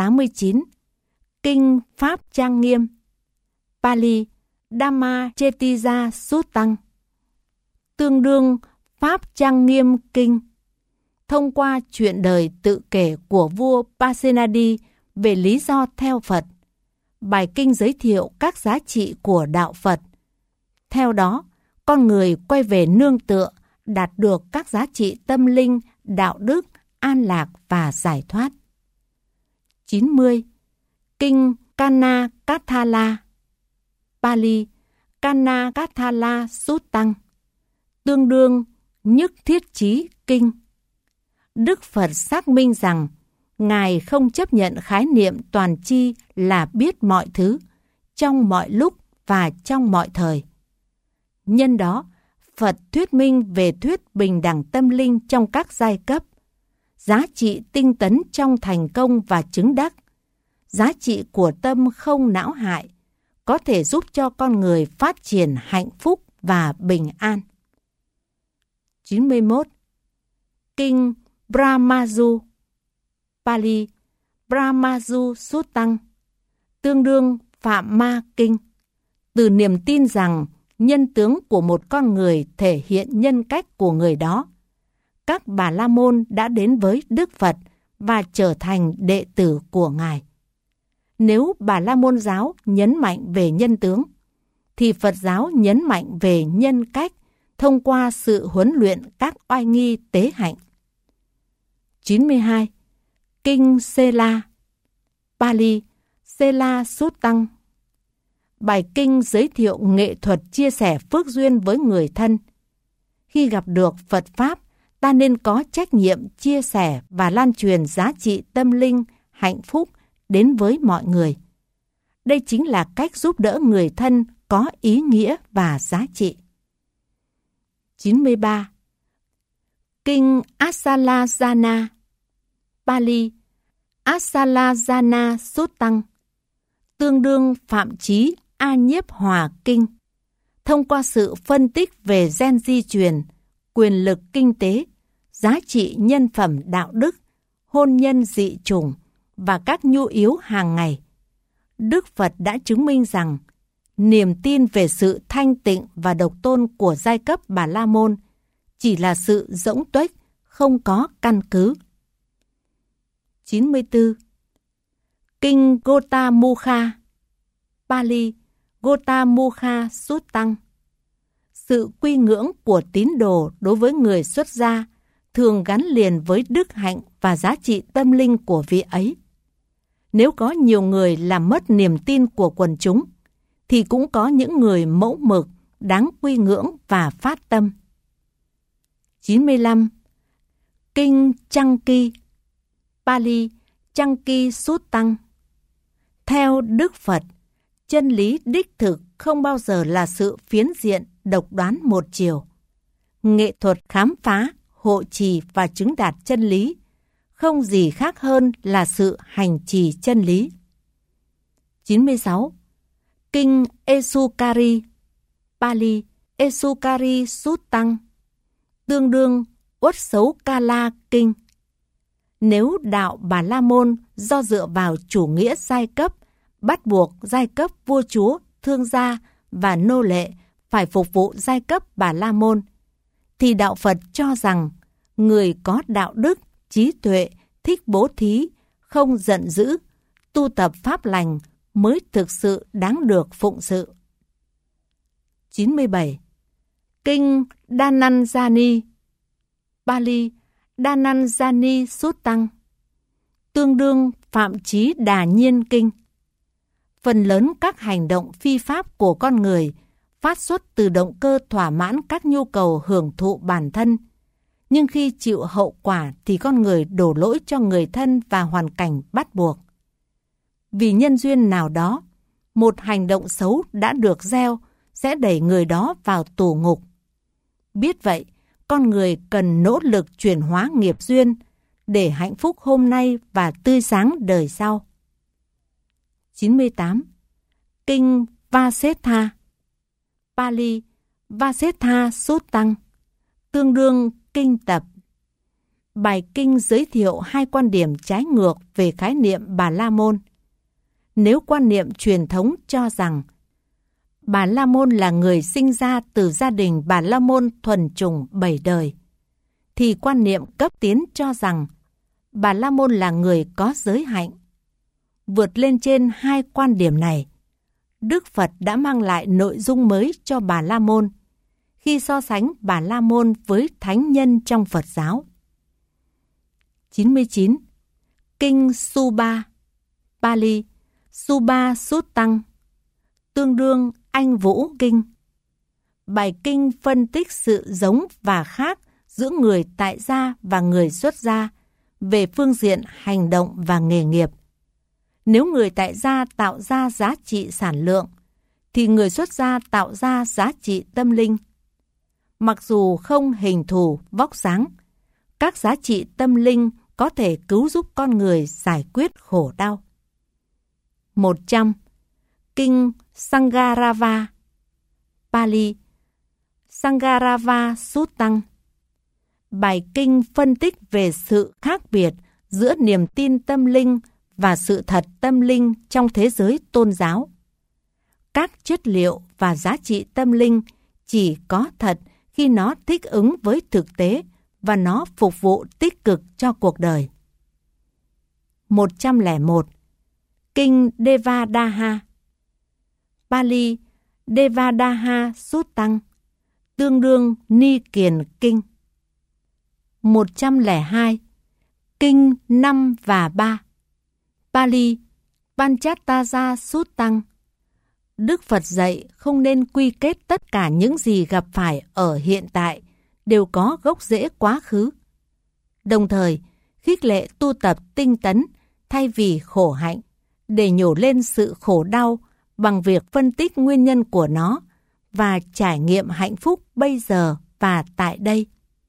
89. Kinh Pháp Trang Nghiêm, Pali Dhamma Chetija Suttang, tương đương Pháp Trang Nghiêm Kinh. Thông qua chuyện đời tự kể của vua Pasenadi về lý do theo Phật, bài kinh giới thiệu các giá trị của đạo Phật. Theo đó, con người quay về nương tựa, đạt được các giá trị tâm linh, đạo đức, an lạc và giải thoát. 90. Kinh Kanna Kathala, Pali Kanna Kathala Suttang, tương đương Nhất Thiết Chí Kinh. Đức Phật xác minh rằng Ngài không chấp nhận khái niệm toàn tri là biết mọi thứ, trong mọi lúc và trong mọi thời. Nhân đó, Phật thuyết minh về thuyết bình đẳng tâm linh trong các giai cấp, giá trị tinh tấn trong thành công và chứng đắc, giá trị của tâm không não hại, có thể giúp cho con người phát triển hạnh phúc và bình an. 91. Kinh Brahmaju, Pali Brahmaju Suttang, tương đương Phạm Ma Kinh. Từ niềm tin rằng nhân tướng của một con người thể hiện nhân cách của người đó, các Bà La Môn đã đến với Đức Phật và trở thành đệ tử của Ngài. Nếu Bà La Môn giáo nhấn mạnh về nhân tướng, thì Phật giáo nhấn mạnh về nhân cách thông qua sự huấn luyện các oai nghi tế hạnh. 92. Kinh Sela, Pali Sela Suttang, bài kinh giới thiệu nghệ thuật chia sẻ phước duyên với người thân. Khi gặp được Phật Pháp, ta nên có trách nhiệm chia sẻ và lan truyền giá trị tâm linh, hạnh phúc đến với mọi người. Đây chính là cách giúp đỡ người thân có ý nghĩa và giá trị. 93. Kinh Asalajana, Pali Asalajana Suttang, tương đương Phạm Chí A Nhiếp Hòa Kinh. Thông qua sự phân tích về gen di truyền, quyền lực kinh tế, giá trị nhân phẩm đạo đức, hôn nhân dị chủng và các nhu yếu hàng ngày, Đức Phật đã chứng minh rằng niềm tin về sự thanh tịnh và độc tôn của giai cấp Bà La Môn chỉ là sự rỗng tuếch, không có căn cứ. 94. Kinh Gotamukha, Pali Gotamukha Suttang, sự quy ngưỡng của tín đồ đối với người xuất gia thường gắn liền với đức hạnh và giá trị tâm linh của vị ấy. Nếu có nhiều người làm mất niềm tin của quần chúng, thì cũng có những người mẫu mực, đáng quy ngưỡng và phát tâm. 95. Kinh Chanki, Pali Chanki Suttang, theo Đức Phật, chân lý đích thực không bao giờ là sự phiến diện, độc đoán một chiều. Nghệ thuật khám phá, hộ trì và chứng đạt chân lý không gì khác hơn là sự hành trì chân lý. 96. Kinh Esukari, Pali Esukari Suttang, tương đương Uất Xấu Kala Kinh. Nếu đạo Bà La Môn do dựa vào chủ nghĩa giai cấp, bắt buộc giai cấp vua chúa, thương gia và nô lệ phải phục vụ giai cấp Bà La Môn, thì đạo Phật cho rằng người có đạo đức, trí tuệ, thích bố thí, không giận dữ, tu tập pháp lành mới thực sự đáng được phụng sự. 97. Kinh Dhananjani, Pali Dhananjani Suttang, tương đương Phạm Chí Đà Nhiên Kinh. Phần lớn các hành động phi pháp của con người phát xuất từ động cơ thỏa mãn các nhu cầu hưởng thụ bản thân, nhưng khi chịu hậu quả thì con người đổ lỗi cho người thân và hoàn cảnh bắt buộc. Vì nhân duyên nào đó, một hành động xấu đã được gieo sẽ đẩy người đó vào tù ngục. Biết vậy, con người cần nỗ lực chuyển hóa nghiệp duyên để hạnh phúc hôm nay và tươi sáng đời sau. 98. Kinh Vasetha, Pali Vasetha Suttang, tương đương kinh tập. Bài kinh giới thiệu hai quan điểm trái ngược về khái niệm Bà La Môn. Nếu quan niệm truyền thống cho rằng Bà La Môn là người sinh ra từ gia đình Bà La Môn thuần chủng 7 đời, thì quan niệm cấp tiến cho rằng Bà La Môn là người có giới hạnh. Vượt lên trên hai quan điểm này, Đức Phật đã mang lại nội dung mới cho Bà La Môn khi so sánh Bà La Môn với thánh nhân trong Phật giáo. 99. Kinh Subha, Pali Subha Suttang, tương đương Anh Vũ Kinh. Bài kinh phân tích sự giống và khác giữa người tại gia và người xuất gia về phương diện hành động và nghề nghiệp. Nếu người tại gia tạo ra giá trị sản lượng, thì người xuất gia tạo ra giá trị tâm linh. Mặc dù không hình thù, vóc dáng, các giá trị tâm linh có thể cứu giúp con người giải quyết khổ đau. 100. Kinh Sangharava, Pali Sangharava Suttang. Bài kinh phân tích về sự khác biệt giữa niềm tin tâm linh và sự thật tâm linh trong thế giới tôn giáo. Các chất liệu và giá trị tâm linh chỉ có thật khi nó thích ứng với thực tế và nó phục vụ tích cực cho cuộc đời. 101. Kinh Devadaha, Pali Devadaha Suttang, tương đương Ni Kiền Kinh. 102. Kinh 5 và 3, Pali Panchattaya Suttang. Đức Phật dạy không nên quy kết tất cả những gì gặp phải ở hiện tại đều có gốc rễ quá khứ. Đồng thời, khích lệ tu tập tinh tấn thay vì khổ hạnh, để nhổ lên sự khổ đau bằng việc phân tích nguyên nhân của nó và trải nghiệm hạnh phúc bây giờ và tại đây.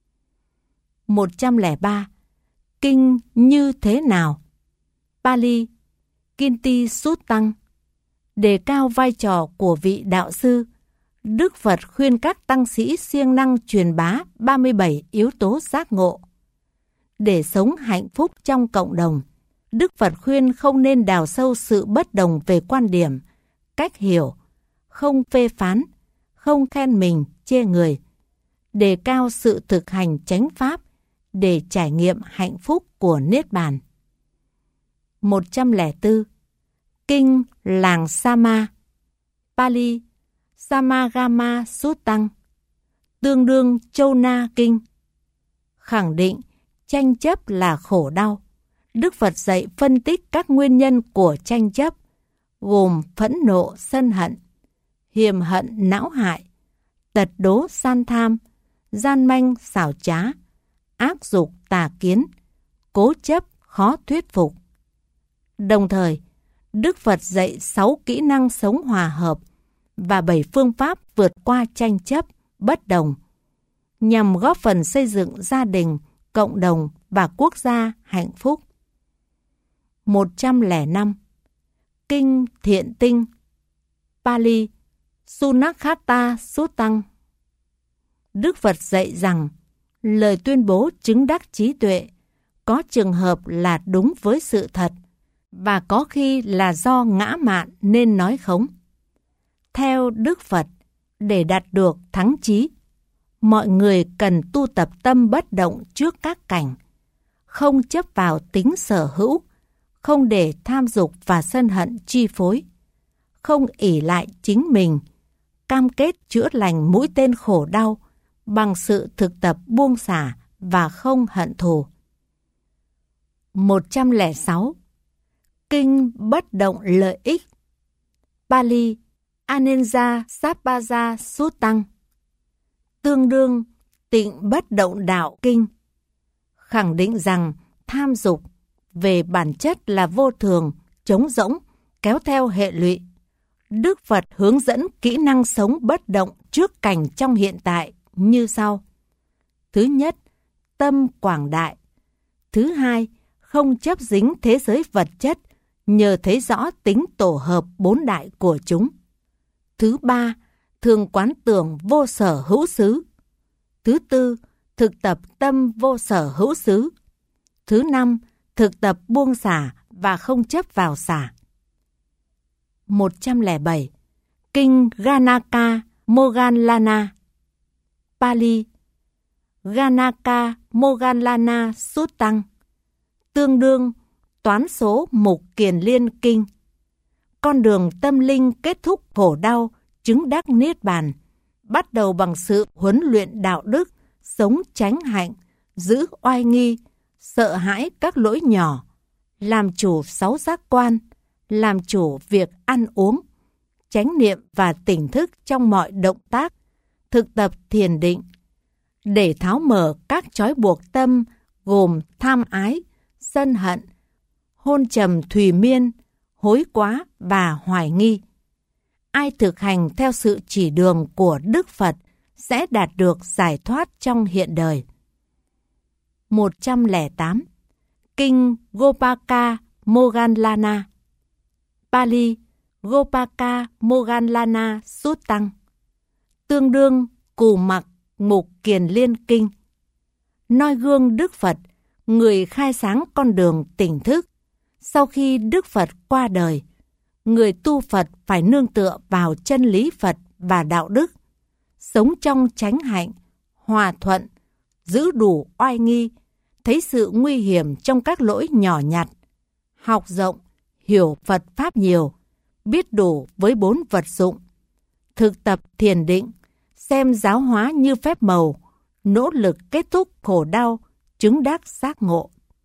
103. Kinh như thế nào, Pali Kinti Suttang, đề cao vai trò của vị đạo sư. Đức Phật khuyên các tăng sĩ siêng năng truyền bá 37 yếu tố giác ngộ. Để sống hạnh phúc trong cộng đồng, Đức Phật khuyên không nên đào sâu sự bất đồng về quan điểm, cách hiểu, không phê phán, không khen mình, chê người, đề cao sự thực hành chánh pháp để trải nghiệm hạnh phúc của Niết Bàn. 104. Kinh Làng Sama, Pali Samagama Suttang, tương đương Châu Na Kinh. Khẳng định tranh chấp là khổ đau. Đức Phật dạy phân tích các nguyên nhân của tranh chấp, gồm phẫn nộ sân hận, hiềm hận não hại, tật đố san tham, gian manh xảo trá, ác dục tà kiến, cố chấp khó thuyết phục. Đồng thời, Đức Phật dạy 6 kỹ năng sống hòa hợp và 7 phương pháp vượt qua tranh chấp, bất đồng, nhằm góp phần xây dựng gia đình, cộng đồng và quốc gia hạnh phúc. 105. Kinh Thiện Tinh, Pali Sunakkhata Suttang. Đức Phật dạy rằng lời tuyên bố chứng đắc trí tuệ có trường hợp là đúng với sự thật và có khi là do ngã mạn nên nói khống. Theo Đức Phật, để đạt được thắng trí, mọi người cần tu tập tâm bất động trước các cảnh, không chấp vào tính sở hữu, không để tham dục và sân hận chi phối, không ỷ lại chính mình, cam kết chữa lành mũi tên khổ đau bằng sự thực tập buông xả và không hận thù. 106. Kinh Bất Động Lợi Ích, Pali Anenja Sappaya Suttang, tương đương Tịnh Bất Động Đạo Kinh. Khẳng định rằng tham dục về bản chất là vô thường, trống rỗng, kéo theo hệ lụy. Đức Phật hướng dẫn kỹ năng sống bất động trước cảnh trong hiện tại như sau. Thứ nhất, tâm quảng đại. Thứ hai, không chấp dính thế giới vật chất nhờ thấy rõ tính tổ hợp 4 đại của chúng. Thứ ba, thường quán tưởng vô sở hữu xứ. Thứ tư, thực tập tâm vô sở hữu xứ. Thứ 5, thực tập buông xả và không chấp vào xả. 107. Kinh Ganaka Moggallana. Pali: Ganaka Moggallana Suttang, tương đương toán số Mục Kiền Liên Kinh. Con đường tâm linh kết thúc khổ đau, chứng đắc niết bàn, bắt đầu bằng sự huấn luyện đạo đức, sống chánh hạnh, giữ oai nghi, sợ hãi các lỗi nhỏ, làm chủ 6 giác quan, làm chủ việc ăn uống, chánh niệm và tỉnh thức trong mọi động tác, thực tập thiền định, để tháo mở các trói buộc tâm gồm tham ái, sân hận, hôn trầm thùy miên, hối quá và hoài nghi. Ai thực hành theo sự chỉ đường của Đức Phật sẽ đạt được giải thoát trong hiện đời. 108. Kinh Gopaka Moggallana. Pali: Gopaka Moggallana Suttang, tương đương Cù Mặc Mục Kiền Liên Kinh. Noi gương Đức Phật, người khai sáng con đường tỉnh thức. Sau khi Đức Phật qua đời, người tu Phật phải nương tựa vào chân lý Phật và đạo đức, sống trong chánh hạnh, hòa thuận, giữ đủ oai nghi, thấy sự nguy hiểm trong các lỗi nhỏ nhặt, học rộng, hiểu Phật Pháp nhiều, biết đủ với 4 vật dụng, thực tập thiền định, xem giáo hóa như phép màu, nỗ lực kết thúc khổ đau, chứng đắc giác ngộ.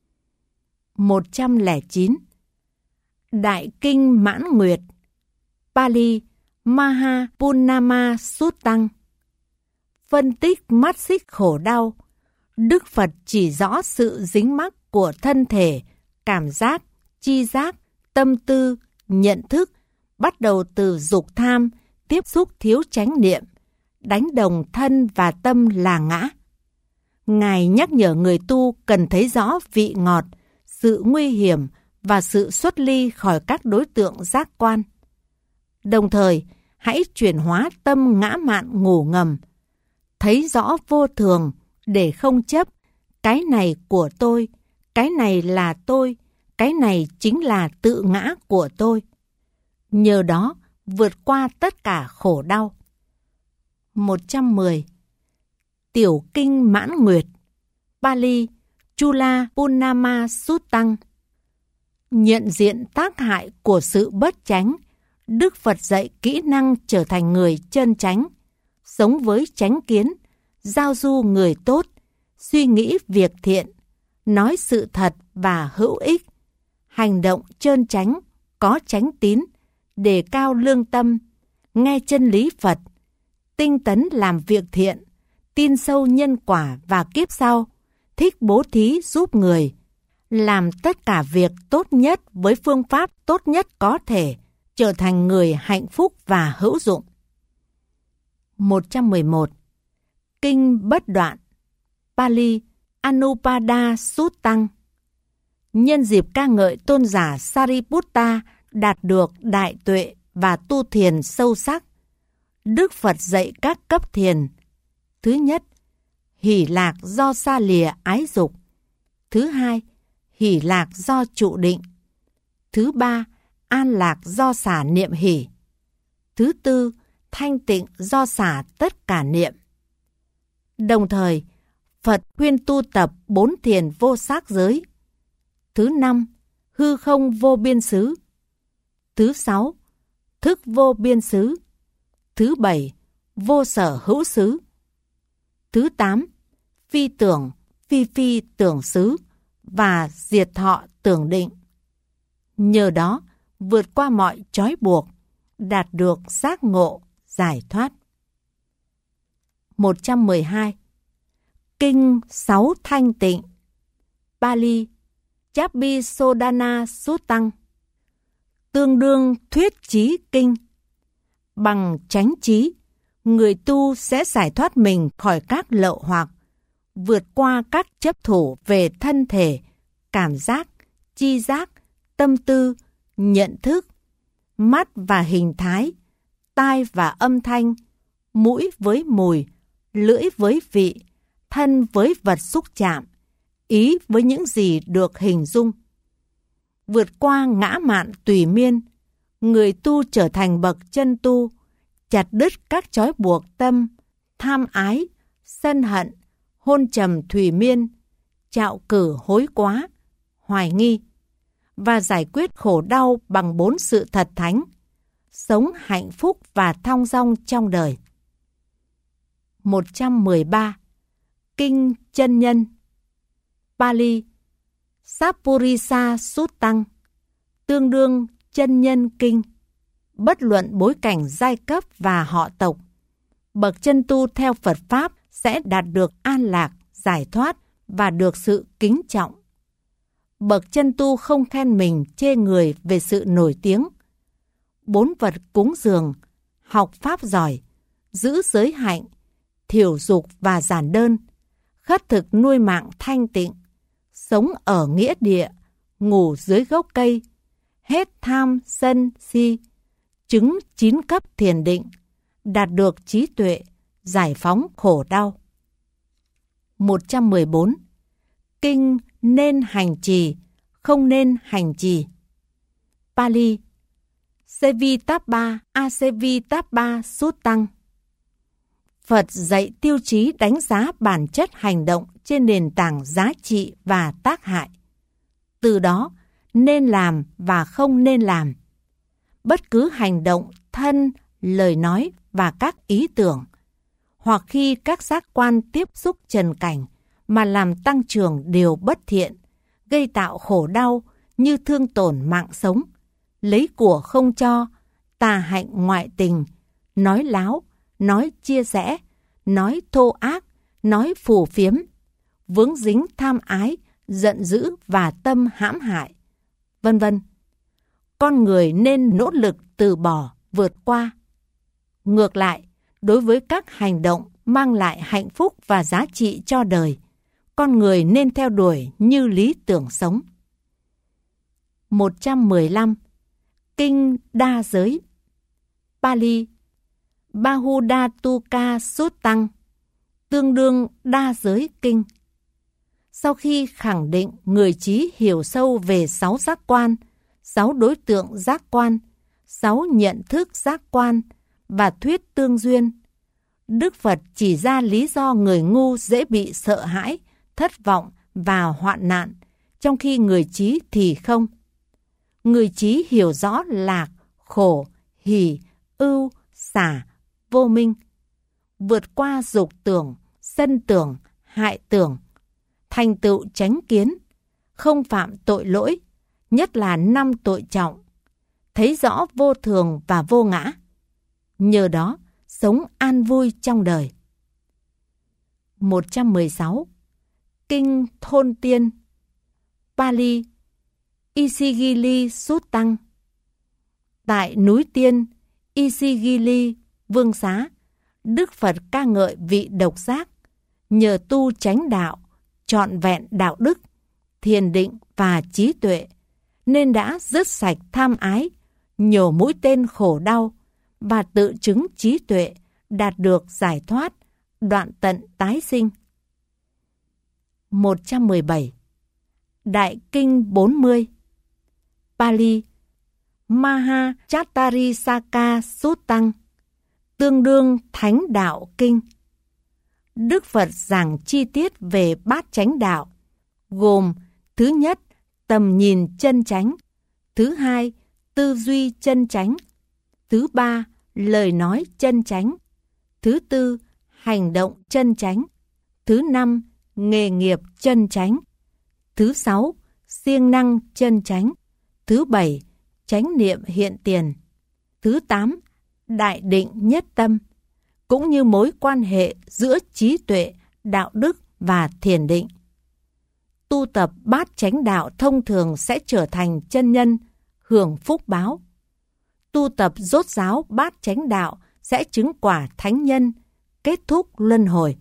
109. Đại Kinh Mãn Nguyệt. Pali: Mahapunama Suttang, phân tích mắt xích khổ đau. Đức Phật chỉ rõ sự dính mắc của thân thể, cảm giác, chi giác, tâm tư, nhận thức, bắt đầu từ dục tham, tiếp xúc thiếu chánh niệm, đánh đồng thân và tâm là ngã. Ngài nhắc nhở người tu cần thấy rõ vị ngọt, sự nguy hiểm và sự xuất ly khỏi các đối tượng giác quan. Đồng thời, hãy chuyển hóa tâm ngã mạn ngủ ngầm, thấy rõ vô thường để không chấp, cái này của tôi, cái này là tôi, cái này chính là tự ngã của tôi. Nhờ đó, vượt qua tất cả khổ đau. 110. Tiểu Kinh Mãn Nguyệt. Pali: Chula Punama Suttang, nhận diện tác hại của sự bất chánh. Đức Phật dạy kỹ năng trở thành người chân chánh, sống với chánh kiến, giao du người tốt, suy nghĩ việc thiện, nói sự thật và hữu ích, hành động trơn chánh, có chánh tín, đề cao lương tâm, nghe chân lý Phật, tinh tấn làm việc thiện, tin sâu nhân quả và kiếp sau, thích bố thí giúp người, làm tất cả việc tốt nhất với phương pháp tốt nhất có thể, trở thành người hạnh phúc và hữu dụng. 111. Kinh Bất Đoạn. Pali: Anupada Suttang, nhân dịp ca ngợi tôn giả Sariputta đạt được đại tuệ và tu thiền sâu sắc. Đức Phật dạy các cấp thiền. Thứ nhất, hỷ lạc do xa lìa ái dục. Thứ hai, hỷ lạc do trụ định. Thứ ba, an lạc do xả niệm hỷ. Thứ tư, thanh tịnh do xả tất cả niệm. Đồng thời, Phật khuyên tu tập 4 thiền vô sắc giới. Thứ 5, hư không vô biên xứ. Thứ 6, thức vô biên xứ. Thứ 7, vô sở hữu xứ. Thứ 8, phi tưởng, phi tưởng xứ và diệt thọ tưởng định. Nhờ đó, vượt qua mọi trói buộc, đạt được giác ngộ, giải thoát. 112. Kinh 6 Thanh Tịnh. Pali: Chappisodana Suttang, tương đương thuyết trí kinh. Bằng chánh trí, người tu sẽ giải thoát mình khỏi các lậu hoặc, vượt qua các chấp thủ về thân thể, cảm giác, chi giác, tâm tư, nhận thức, mắt và hình thái, tai và âm thanh, mũi với mùi, lưỡi với vị, thân với vật xúc chạm, ý với những gì được hình dung. Vượt qua ngã mạn tùy miên, người tu trở thành bậc chân tu, chặt đứt các trói buộc tâm, tham ái, sân hận, hôn trầm thùy miên, trạo cử hối quá, hoài nghi, và giải quyết khổ đau bằng 4 sự thật thánh, sống hạnh phúc và thong dong trong đời. 113. Kinh Chân Nhân. Pali Sappurisa Suttang, tương đương Chân Nhân Kinh. Bất luận bối cảnh giai cấp và họ tộc, bậc chân tu theo Phật Pháp sẽ đạt được an lạc, giải thoát và được sự kính trọng. Bậc chân tu không khen mình chê người về sự nổi tiếng. 4 vật cúng dường, học Pháp giỏi, giữ giới hạnh, thiểu dục và giản đơn, khất thực nuôi mạng thanh tịnh, sống ở nghĩa địa, ngủ dưới gốc cây, hết tham sân si, chứng 9 cấp thiền định, đạt được trí tuệ, giải phóng khổ đau. 114. Kinh nên hành trì, không nên hành trì. Pali Sevitappa Asevitappa Suttang. Phật dạy tiêu chí đánh giá bản chất hành động trên nền tảng giá trị và tác hại. Từ đó, nên làm và không nên làm. Bất cứ hành động, thân, lời nói và các ý tưởng, hoặc khi các giác quan tiếp xúc trần cảnh mà làm tăng trưởng điều bất thiện, gây tạo khổ đau như thương tổn mạng sống, lấy của không cho, tà hạnh ngoại tình, nói láo, nói chia rẽ, nói thô ác, nói phù phiếm, vướng dính tham ái, giận dữ và tâm hãm hại, vân vân. Con người nên nỗ lực từ bỏ, vượt qua. Ngược lại, đối với các hành động mang lại hạnh phúc và giá trị cho đời, con người nên theo đuổi như lý tưởng sống. 115. Kinh Đa Giới. Pali Bahudatuka Suttang, tương đương Đa Giới Kinh. Sau khi khẳng định người trí hiểu sâu về 6 giác quan, 6 đối tượng giác quan, 6 nhận thức giác quan và thuyết tương duyên, Đức Phật chỉ ra lý do người ngu dễ bị sợ hãi, thất vọng và hoạn nạn, trong khi người trí thì không. Người trí hiểu rõ lạc, khổ, hỷ, ưu, xả, vô minh, vượt qua dục tưởng, sân tưởng, hại tưởng, thành tựu chánh kiến, không phạm tội lỗi, nhất là 5 tội trọng, thấy rõ vô thường và vô ngã. Nhờ đó, sống an vui trong đời. 116. Kinh Thôn Tiên. Pali Isigili Suttang. Tại núi Tiên, Isigili, Vương Xá, Đức Phật ca ngợi vị độc giác, nhờ tu chánh đạo, trọn vẹn đạo đức, thiền định và trí tuệ, nên đã dứt sạch tham ái, nhổ mũi tên khổ đau, và tự chứng trí tuệ, đạt được giải thoát, đoạn tận tái sinh. 117. Đại Kinh 40. Pali Mahachattarisaka Suttang, tương đương Thánh Đạo Kinh. Đức Phật giảng chi tiết về bát chánh đạo, gồm: thứ nhất, tầm nhìn chân chánh; thứ hai, tư duy chân chánh; thứ ba, lời nói chân chánh; thứ tư, hành động chân chánh; thứ năm, nghề nghiệp chân chánh; thứ sáu, siêng năng chân chánh; thứ bảy, chánh niệm hiện tiền; thứ 8, đại định nhất tâm, cũng như mối quan hệ giữa trí tuệ, đạo đức và thiền định. Tu tập bát chánh đạo thông thường sẽ trở thành chân nhân, hưởng phúc báo. Tu tập rốt ráo bát chánh đạo sẽ chứng quả thánh nhân, kết thúc luân hồi.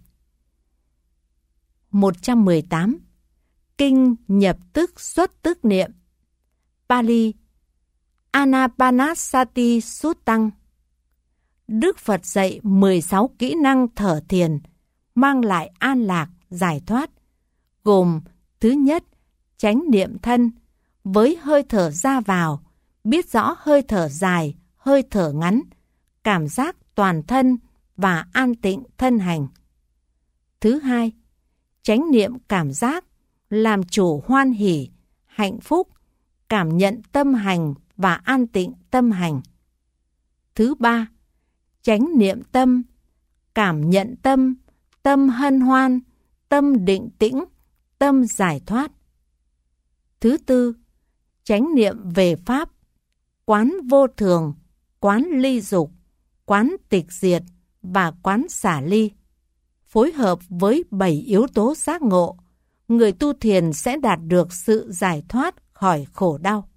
118. Kinh Nhập Tức Xuất Tức Niệm. Pali Anapanasati Suttang. Đức Phật dạy 16 kỹ năng thở thiền, mang lại an lạc, giải thoát, gồm thứ nhất, chánh niệm thân, với hơi thở ra vào, biết rõ hơi thở dài, hơi thở ngắn, cảm giác toàn thân và an tịnh thân hành. Thứ hai, chánh niệm cảm giác, làm chủ hoan hỷ, hạnh phúc, cảm nhận tâm hành và an tịnh tâm hành. Thứ ba, chánh niệm tâm, cảm nhận tâm, tâm hân hoan, tâm định tĩnh, tâm giải thoát. Thứ tư, chánh niệm về pháp, quán vô thường, quán ly dục, quán tịch diệt và quán xả ly. Phối hợp với 7 yếu tố giác ngộ, người tu thiền sẽ đạt được sự giải thoát khỏi khổ đau.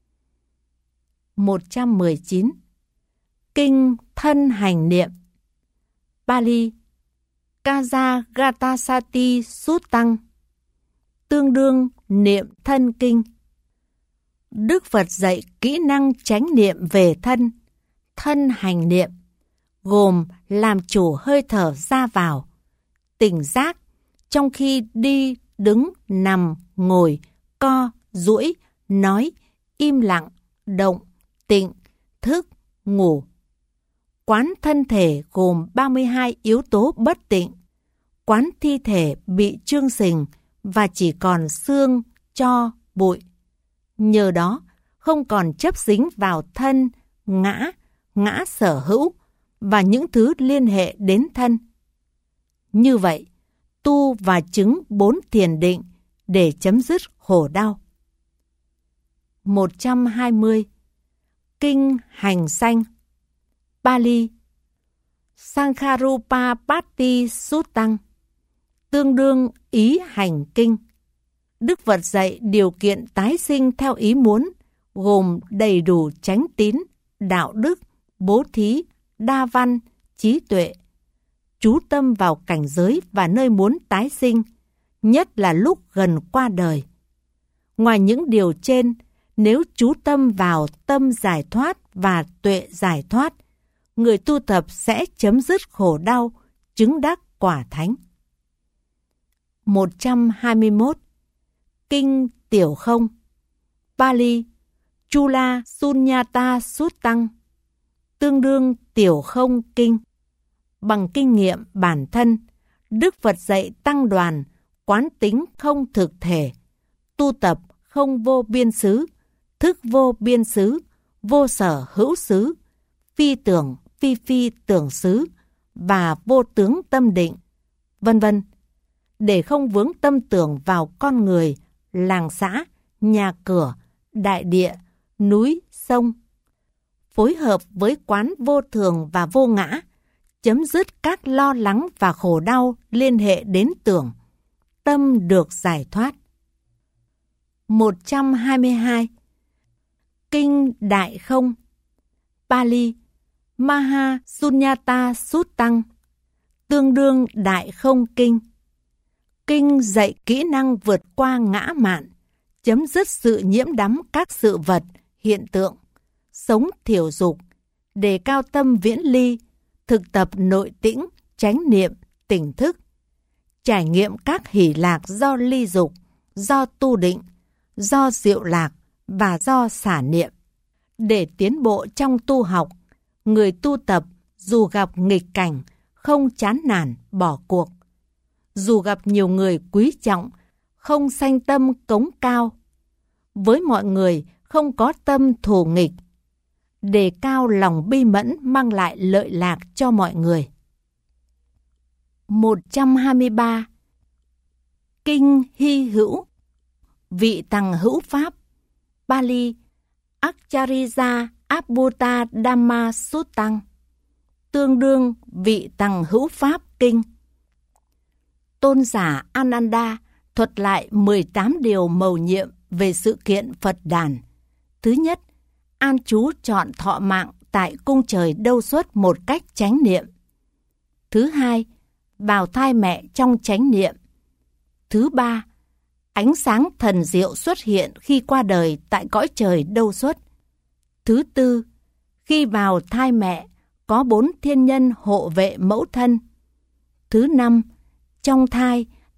119. Kinh thân hành niệm. Pali Kajagatasati Suttang, tương đương niệm thân kinh. Đức Phật dạy kỹ năng chánh niệm về thân, thân hành niệm, gồm làm chủ hơi thở ra vào, tỉnh giác trong khi đi, đứng, nằm, ngồi, co, duỗi, nói, im lặng, động, tịnh, thức, ngủ. Quán thân thể gồm 32 yếu tố bất tịnh, quán thi thể bị chương sình và chỉ còn xương, tro, bụi. Nhờ đó, không còn chấp dính vào thân, ngã sở hữu và những thứ liên hệ đến thân. Như vậy, tu và chứng 4 thiền định để chấm dứt khổ đau. 120. Kinh hành sanh. Pali Sankharupa-patti Suttang, tương đương ý hành kinh. Đức Phật dạy điều kiện tái sinh theo ý muốn, gồm đầy đủ chánh tín, đạo đức, bố thí, đa văn, trí tuệ. Chú tâm vào cảnh giới và nơi muốn tái sinh, nhất là lúc gần qua đời. Ngoài những điều trên, nếu chú tâm vào tâm giải thoát và tuệ giải thoát, người tu tập sẽ chấm dứt khổ đau, chứng đắc quả thánh. 121. Kinh tiểu không. Pali Chula Sunyata Suttang, tương đương tiểu không kinh. Bằng kinh nghiệm bản thân, Đức Phật dạy tăng đoàn quán tính không thực thể, tu tập không vô biên xứ, thức vô biên xứ, vô sở hữu xứ, phi tưởng phi tưởng xứ và vô tướng tâm định, vân vân, để không vướng tâm tưởng vào con người, làng xã, nhà cửa, đại địa, núi, sông. Phối hợp với quán vô thường và vô ngã, chấm dứt các lo lắng và khổ đau liên hệ đến tưởng, tâm được giải thoát. 122. Kinh đại không. Pali Maha Sunyata Suttang, tương đương đại không kinh. Kinh dạy kỹ năng vượt qua ngã mạn, chấm dứt sự nhiễm đắm các sự vật, hiện tượng, sống thiểu dục, đề cao tâm viễn ly, thực tập nội tĩnh, chánh niệm, tỉnh thức, trải nghiệm các hỷ lạc do ly dục, do tu định, do diệu lạc và do xả niệm. Để tiến bộ trong tu học, người tu tập dù gặp nghịch cảnh, không chán nản, bỏ cuộc. Dù gặp nhiều người quý trọng, không sanh tâm cống cao. Với mọi người không có tâm thù nghịch. Đề cao lòng bi mẫn mang lại lợi lạc cho mọi người. 123. Kinh hy hữu. Vị tằng hữu pháp. Pali Acharya Abhuta Dhamma Suttang, tương đương vị tằng hữu pháp kinh. Tôn giả Ananda thuật lại 18 điều mầu nhiệm về sự kiện Phật đản. Thứ nhất, an trú trọn thọ mạng tại cung trời đâu xuất một cách chánh niệm. Thứ hai, vào thai mẹ trong chánh niệm. Thứ ba, ánh sáng thần diệu xuất hiện khi qua đời tại cõi trời đâu xuất. Thứ tư, khi vào thai mẹ có 4 thiên nhân hộ vệ mẫu thân. Thứ năm, trong thai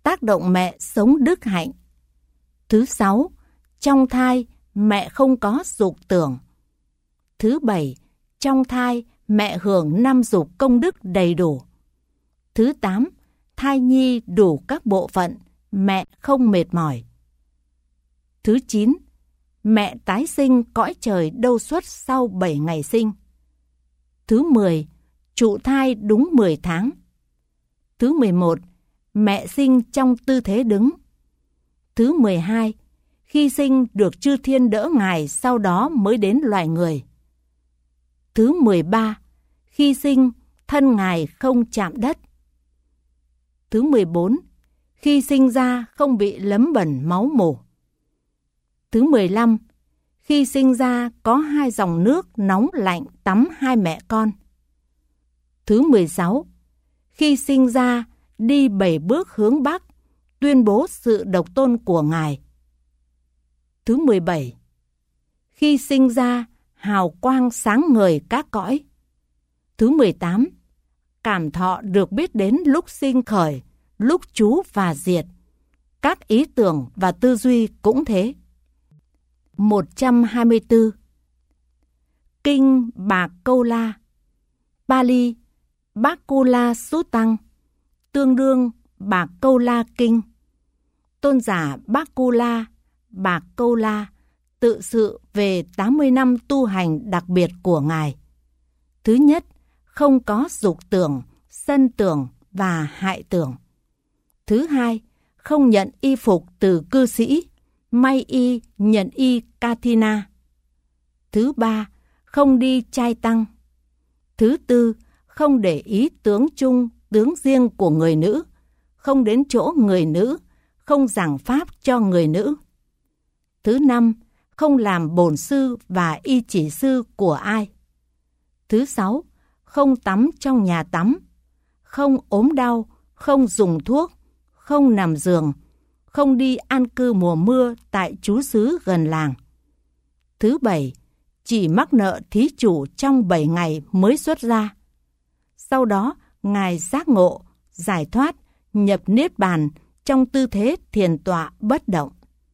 tác động mẹ sống đức hạnh. Thứ 6, trong thai mẹ không có dục tưởng. Thứ 7, trong thai mẹ hưởng 5 dục công đức đầy đủ. Thứ 8, thai nhi đủ các bộ phận, mẹ không mệt mỏi. Thứ 9, mẹ tái sinh cõi trời đâu xuất sau 7 ngày sinh. Thứ 10, trụ thai đúng 10 tháng. Thứ 11, mẹ sinh trong tư thế đứng. Thứ 12, khi sinh được chư thiên đỡ ngài, sau đó mới đến loài người. Thứ 13, khi sinh thân ngài không chạm đất. Thứ 14, khi sinh ra không bị lấm bẩn máu mủ. Thứ 15, khi sinh ra có 2 dòng nước nóng lạnh tắm 2 mẹ con. Thứ 16, khi sinh ra đi 7 bước hướng Bắc, tuyên bố sự độc tôn của ngài. Thứ 17, khi sinh ra hào quang sáng ngời các cõi. Thứ 18, cảm thọ được biết đến lúc sinh khởi, lúc trú và diệt. Các ý tưởng và tư duy cũng thế. 124. Kinh Bạc Câu La, Pali Bhakula Suttăng, tương đương Bạc Câu La Kinh. Tôn giả Bhakula Bạc Câu La tự sự về 80 năm tu hành đặc biệt của ngài. Thứ nhất, không có dục tưởng, sân tưởng và hại tưởng. Thứ hai, không nhận y phục từ cư sĩ, may y nhận y Kathina. Thứ ba, không đi trai tăng. Thứ tư, không để ý tướng chung, tướng riêng của người nữ, không đến chỗ người nữ, không giảng pháp cho người nữ. Thứ năm, không làm bổn sư và y chỉ sư của ai. Thứ sáu, không tắm trong nhà tắm, không ốm đau, không dùng thuốc, không nằm giường, không đi an cư mùa mưa tại trú xứ gần làng. Thứ bảy, chỉ mắc nợ thí chủ trong 7 ngày mới xuất ra. Sau đó, ngài giác ngộ, giải thoát, nhập niết bàn trong tư thế thiền tọa bất động.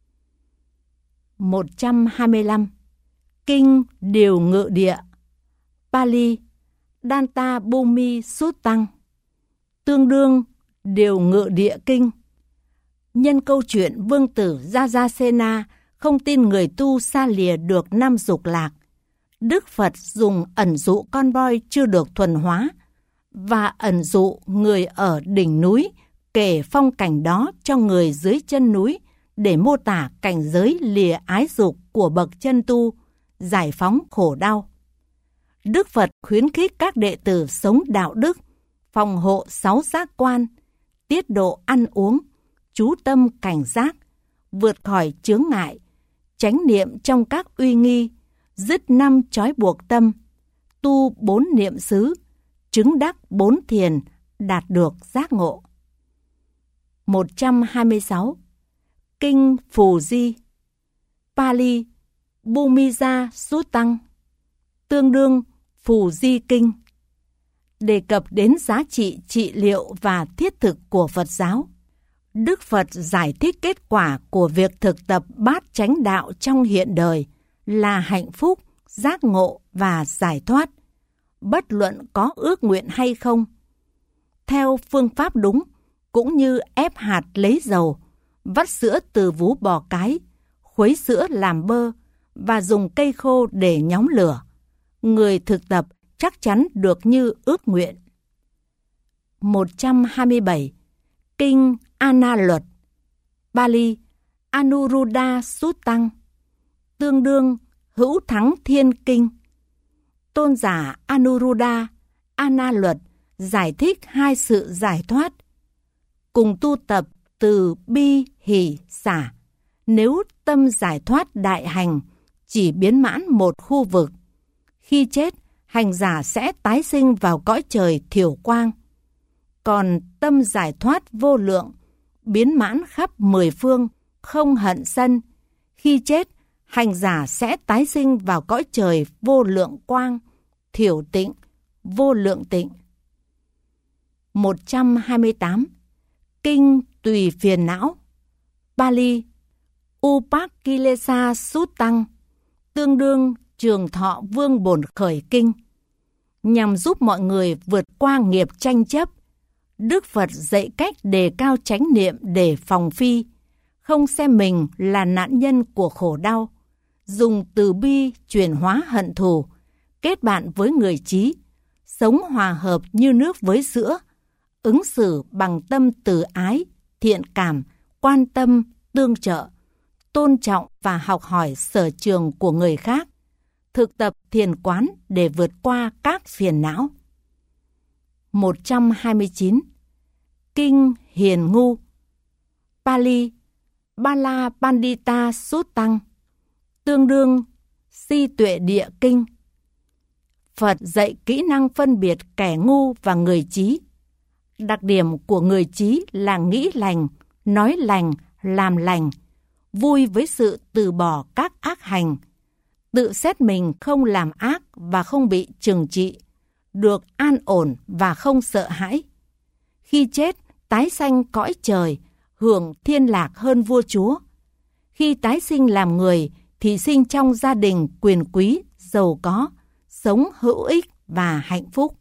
125. Kinh Điều Ngự Địa, Pali Danta Bhumi Suttăng, tương đương Điều Ngự Địa Kinh. Nhân câu chuyện vương tử Jajasena không tin người tu xa lìa được 5 dục lạc, Đức Phật dùng ẩn dụ con voi chưa được thuần hóa và ẩn dụ người ở đỉnh núi kể phong cảnh đó cho người dưới chân núi để mô tả cảnh giới lìa ái dục của bậc chân tu, giải phóng khổ đau. Đức Phật khuyến khích các đệ tử sống đạo đức, phòng hộ 6 giác quan, tiết độ ăn uống, chú tâm cảnh giác, vượt khỏi chướng ngại, chánh niệm trong các uy nghi, dứt 5 trói buộc tâm, tu 4 niệm xứ, chứng đắc 4 thiền, đạt được giác ngộ. 126. Kinh Phù Di, Pali Bhumija Suttăng, tương đương Phù Di Kinh, đề cập đến giá trị trị liệu và thiết thực của Phật giáo. Đức Phật giải thích kết quả của việc thực tập bát chánh đạo trong hiện đời là hạnh phúc, giác ngộ và giải thoát, bất luận có ước nguyện hay không. Theo phương pháp đúng, cũng như ép hạt lấy dầu, vắt sữa từ vú bò cái, khuấy sữa làm bơ và dùng cây khô để nhóm lửa, người thực tập chắc chắn được như ước nguyện. 127. Kinh Ana Luật, Pali Anuruddha Suttăng, tương đương Hữu Thắng Thiên Kinh. Tôn giả Anuruddha Ana Luật giải thích 2 sự giải thoát. Cùng tu tập từ bi hỷ xả, nếu tâm giải thoát đại hành chỉ biến mãn một khu vực, khi chết hành giả sẽ tái sinh vào cõi trời thiểu quang. Còn tâm giải thoát vô lượng, biến mãn khắp 10 phương, không hận sân, khi chết hành giả sẽ tái sinh vào cõi trời vô lượng quang, thiểu tịnh, vô lượng tịnh. 128. Kinh tùy phiền não. Pali Upakilesa Suttang, tương đương Trường Thọ Vương Bổn Khởi Kinh. Nhằm giúp mọi người vượt qua nghiệp tranh chấp, Đức Phật dạy cách đề cao chánh niệm để phòng phi, không xem mình là nạn nhân của khổ đau, dùng từ bi chuyển hóa hận thù, kết bạn với người trí, sống hòa hợp như nước với sữa, ứng xử bằng tâm từ ái, thiện cảm, quan tâm, tương trợ, tôn trọng và học hỏi sở trường của người khác, thực tập thiền quán để vượt qua các phiền não. 129. Kinh Hiền Ngu. Pali Bala Pandita Suttang, tương đương Si Tuệ Địa Kinh. Phật dạy kỹ năng phân biệt kẻ ngu và người trí. Đặc điểm của người trí là nghĩ lành, nói lành, làm lành, vui với sự từ bỏ các ác hành, tự xét mình không làm ác và không bị trừng trị, được an ổn và không sợ hãi. Khi chết, tái sanh cõi trời, hưởng thiên lạc hơn vua chúa. Khi tái sinh làm người thì sinh trong gia đình quyền quý, giàu có, sống hữu ích và hạnh phúc.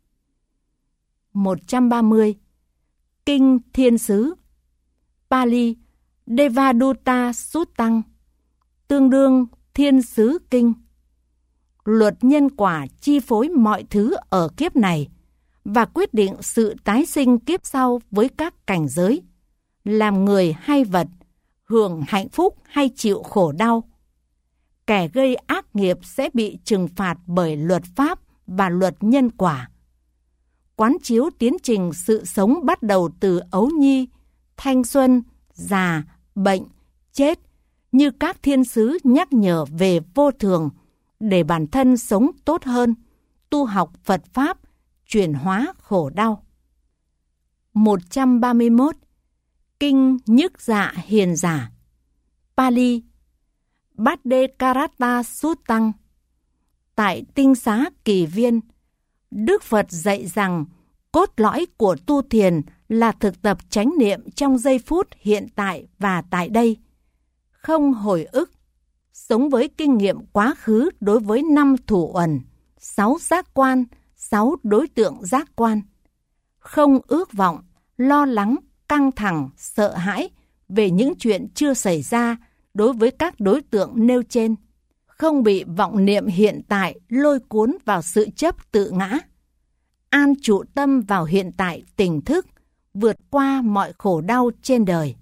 130. Kinh Thiên Sứ. Pali Devadutta Suttang, tương đương Thiên Sứ Kinh. Luật nhân quả chi phối mọi thứ ở kiếp này và quyết định sự tái sinh kiếp sau với các cảnh giới, làm người hay vật, hưởng hạnh phúc hay chịu khổ đau. Kẻ gây ác nghiệp sẽ bị trừng phạt bởi luật pháp và luật nhân quả. Quán chiếu tiến trình sự sống bắt đầu từ ấu nhi, thanh xuân, già, bệnh, chết, như các thiên sứ nhắc nhở về vô thường, để bản thân sống tốt hơn, tu học Phật Pháp, chuyển hóa khổ đau. 131. Kinh Nhức Dạ Hiền Giả. Pali Bhaddekaratta Suttang. Tại Tinh Xá Kỳ Viên, Đức Phật dạy rằng cốt lõi của tu thiền là thực tập chánh niệm trong giây phút hiện tại và tại đây, không hồi ức, sống với kinh nghiệm quá khứ đối với 5 thủ uẩn, 6 giác quan, 6 đối tượng giác quan, không ước vọng, lo lắng, căng thẳng, sợ hãi về những chuyện chưa xảy ra đối với các đối tượng nêu trên, không bị vọng niệm hiện tại lôi cuốn vào sự chấp tự ngã, an trụ tâm vào hiện tại tỉnh thức, vượt qua mọi khổ đau trên đời.